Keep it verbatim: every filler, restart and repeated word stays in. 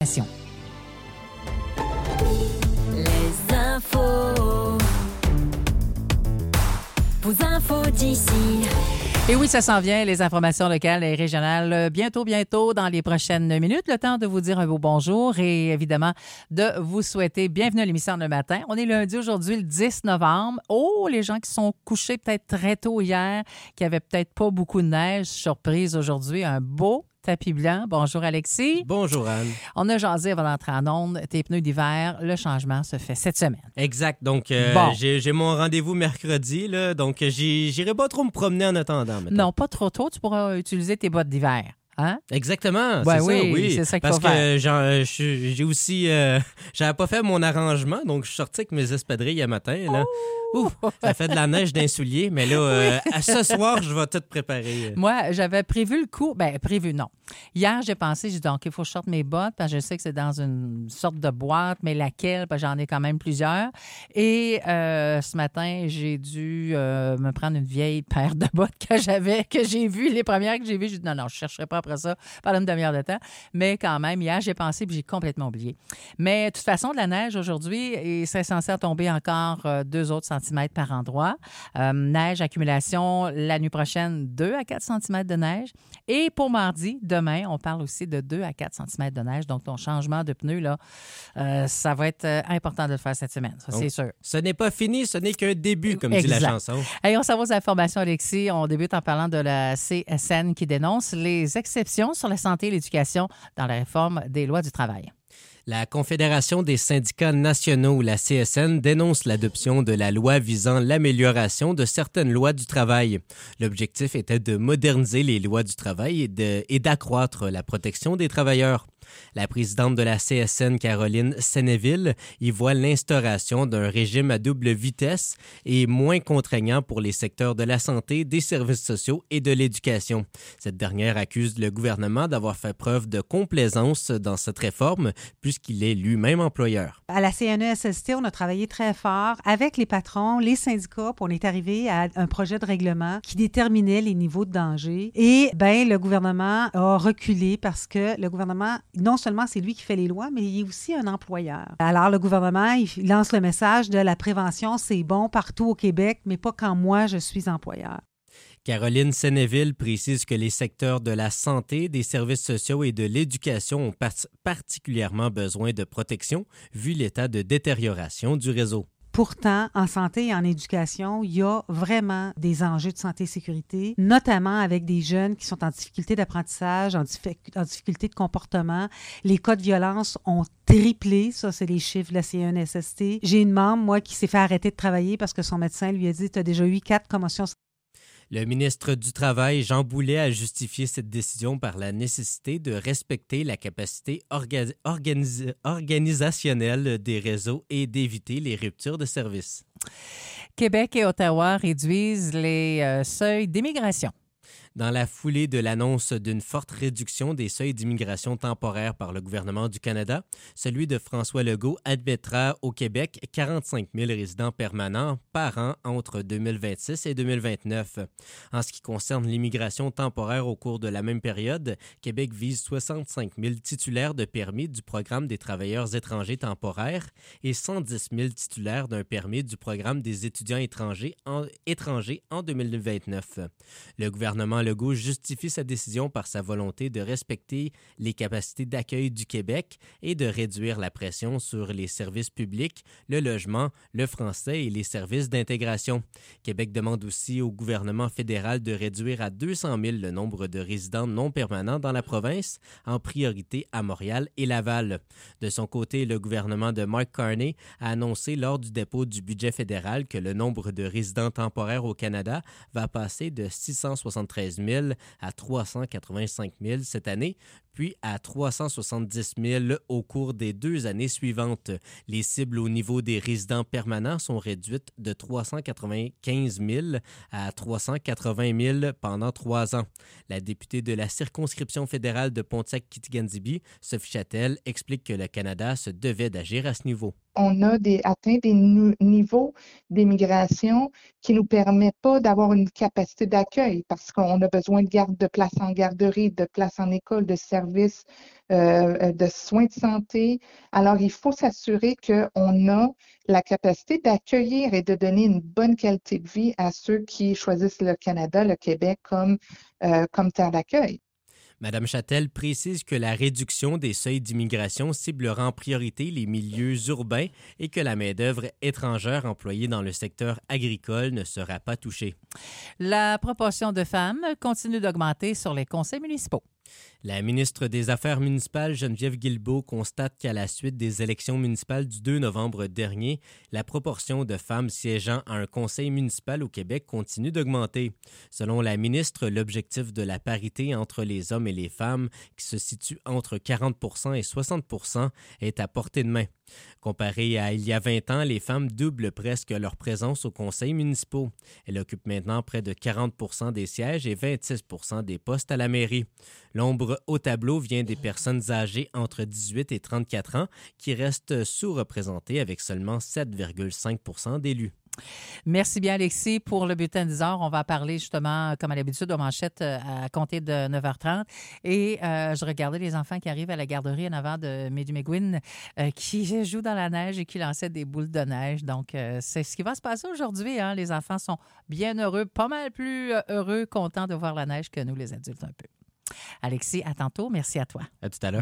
Les infos, vos infos d'ici. Et oui, ça s'en vient, les informations locales et régionales. Bientôt, bientôt, dans les prochaines minutes, le temps de vous dire un beau bonjour et évidemment de vous souhaiter bienvenue à l'émission le matin. On est lundi aujourd'hui, le dix novembre. Oh, les gens qui sont couchés peut-être très tôt hier, qui avaient peut-être pas beaucoup de neige, surprise aujourd'hui, un beau tapis blanc. Bonjour Alexis. Bonjour Anne. On a jasé avant d'entrer en onde. Tes pneus d'hiver, le changement se fait cette semaine. Exact. Donc, euh, bon. j'ai, j'ai mon rendez-vous mercredi. Là, donc, j'y, j'irai pas trop me promener en attendant. Mettons. Non, pas trop tôt. Tu pourras utiliser tes bottes d'hiver. Hein? Exactement, ben c'est oui, ça, oui. C'est ça qu'il Parce faut faire. que genre, j'ai aussi... Euh, j'avais pas fait mon arrangement, donc je suis sorti avec mes espadrilles un matin. Là. Oh! Ouh, ça fait de la neige d'un soulier, mais là, euh, à ce soir, je vais tout préparer. Moi, j'avais prévu le coup. Ben prévu, non. Hier, j'ai pensé, j'ai dit, OK, il faut que je sorte mes bottes, parce que je sais que c'est dans une sorte de boîte, mais laquelle, parce que j'en ai quand même plusieurs. Et euh, ce matin, j'ai dû euh, me prendre une vieille paire de bottes que j'avais, que j'ai vues, les premières que j'ai vues. J'ai dit, non, non, je ne chercherai pas après ça pendant une demi-heure de temps. Mais quand même, hier, j'ai pensé, puis j'ai complètement oublié. Mais de toute façon, de la neige aujourd'hui, et c'est censé tomber encore euh, deux autres centimètres par endroit. Euh, neige, accumulation, la nuit prochaine, deux à quatre centimètres de neige. Et pour mardi, demain, on parle aussi de deux à quatre centimètres de neige. Donc, ton changement de pneus, là, euh, ça va être euh, important de le faire cette semaine. Ça, Donc, c'est sûr. Ce n'est pas fini, ce n'est qu'un début, comme exact. dit la chanson. Hey, on s'en va aux informations, Alexis. On débute en parlant de la C S N qui dénonce les exceptions sur la santé et l'éducation dans la réforme des lois du travail. La Confédération des syndicats nationaux, la C S N, dénonce l'adoption de la loi visant l'amélioration de certaines lois du travail. L'objectif était de moderniser les lois du travail et, de, et d'accroître la protection des travailleurs. La présidente de la C S N, Caroline Sénéville, y voit l'instauration d'un régime à double vitesse et moins contraignant pour les secteurs de la santé, des services sociaux et de l'éducation. Cette dernière accuse le gouvernement d'avoir fait preuve de complaisance dans cette réforme puisqu'il est lui-même employeur. À la C N E S S T, on a travaillé très fort avec les patrons, les syndicats, puis on est arrivé à un projet de règlement qui déterminait les niveaux de danger. Et ben le gouvernement a reculé parce que le gouvernement, non seulement c'est lui qui fait les lois, mais il est aussi un employeur. Alors le gouvernement, il lance le message de la prévention, c'est bon partout au Québec, mais pas quand moi je suis employeur. Caroline Sénéville précise que les secteurs de la santé, des services sociaux et de l'éducation ont par- particulièrement besoin de protection vu l'état de détérioration du réseau. Pourtant, en santé et en éducation, il y a vraiment des enjeux de santé et sécurité, notamment avec des jeunes qui sont en difficulté d'apprentissage, en, dif- en difficulté de comportement. Les cas de violence ont triplé, ça c'est les chiffres de la C N E S S T. J'ai une membre, moi, qui s'est fait arrêter de travailler parce que son médecin lui a dit « Tu as déjà eu quatre commotions ». Le ministre du Travail, Jean Boulet, a justifié cette décision par la nécessité de respecter la capacité orga- organis- organisationnelle des réseaux et d'éviter les ruptures de services. Québec et Ottawa réduisent les euh, seuils d'immigration. Dans la foulée de l'annonce d'une forte réduction des seuils d'immigration temporaire par le gouvernement du Canada, celui de François Legault admettra au Québec quarante-cinq mille résidents permanents par an entre deux mille vingt-six et deux mille vingt-neuf. En ce qui concerne l'immigration temporaire au cours de la même période, Québec vise soixante-cinq mille titulaires de permis du programme des travailleurs étrangers temporaires et cent dix mille titulaires d'un permis du programme des étudiants étrangers en, étrangers en deux mille vingt-neuf. Le gouvernement Legault justifie sa décision par sa volonté de respecter les capacités d'accueil du Québec et de réduire la pression sur les services publics, le logement, le français et les services d'intégration. Québec demande aussi au gouvernement fédéral de réduire à deux cent mille le nombre de résidents non permanents dans la province, en priorité à Montréal et Laval. De son côté, le gouvernement de Mark Carney a annoncé lors du dépôt du budget fédéral que le nombre de résidents temporaires au Canada va passer de six cent soixante-treize mille à trois cent quatre-vingt-cinq mille cette année, puis à trois cent soixante-dix mille au cours des deux années suivantes. Les cibles au niveau des résidents permanents sont réduites de trois cent quatre-vingt-quinze mille à trois cent quatre-vingts mille pendant trois ans. La députée de la circonscription fédérale de Pontiac-Kitikandjibi, Sophie Châtel, explique que le Canada se devait d'agir à ce niveau. on a des, atteint des nou- niveaux d'immigration qui ne nous permettent pas d'avoir une capacité d'accueil parce qu'on a besoin de, garde, de places en garderie, de places en école, de services, euh, de soins de santé. Alors, il faut s'assurer qu'on a la capacité d'accueillir et de donner une bonne qualité de vie à ceux qui choisissent le Canada, le Québec comme, euh, comme terre d'accueil. Madame Châtel précise que la réduction des seuils d'immigration ciblera en priorité les milieux urbains et que la main-d'œuvre étrangère employée dans le secteur agricole ne sera pas touchée. La proportion de femmes continue d'augmenter sur les conseils municipaux. La ministre des Affaires municipales, Geneviève Guilbeault, constate qu'à la suite des élections municipales du deux novembre dernier, la proportion de femmes siégeant à un conseil municipal au Québec continue d'augmenter. Selon la ministre, l'objectif de la parité entre les hommes et les femmes, qui se situe entre quarante pour cent et soixante pour cent, est à portée de main. Comparé à il y a vingt ans, les femmes doublent presque leur présence aux conseils municipaux. Elles occupent maintenant près de quarante pour cent des sièges et vingt-six pour cent des postes à la mairie. L'ombre au tableau vient des personnes âgées entre dix-huit et trente-quatre ans qui restent sous-représentées avec seulement sept virgule cinq pour cent d'élus. Merci bien, Alexis. Pour le bulletin de dix heures, on va parler justement, comme à l'habitude, aux manchettes à compter de neuf heures trente. Et euh, je regardais les enfants qui arrivent à la garderie en avant de Midi-Mégouine euh, qui jouent dans la neige et qui lançaient des boules de neige. Donc, euh, c'est ce qui va se passer aujourd'hui. Hein. Les enfants sont bien heureux, pas mal plus heureux, contents de voir la neige que nous, les adultes, un peu. Alexis, à tantôt. Merci à toi. À tout à l'heure.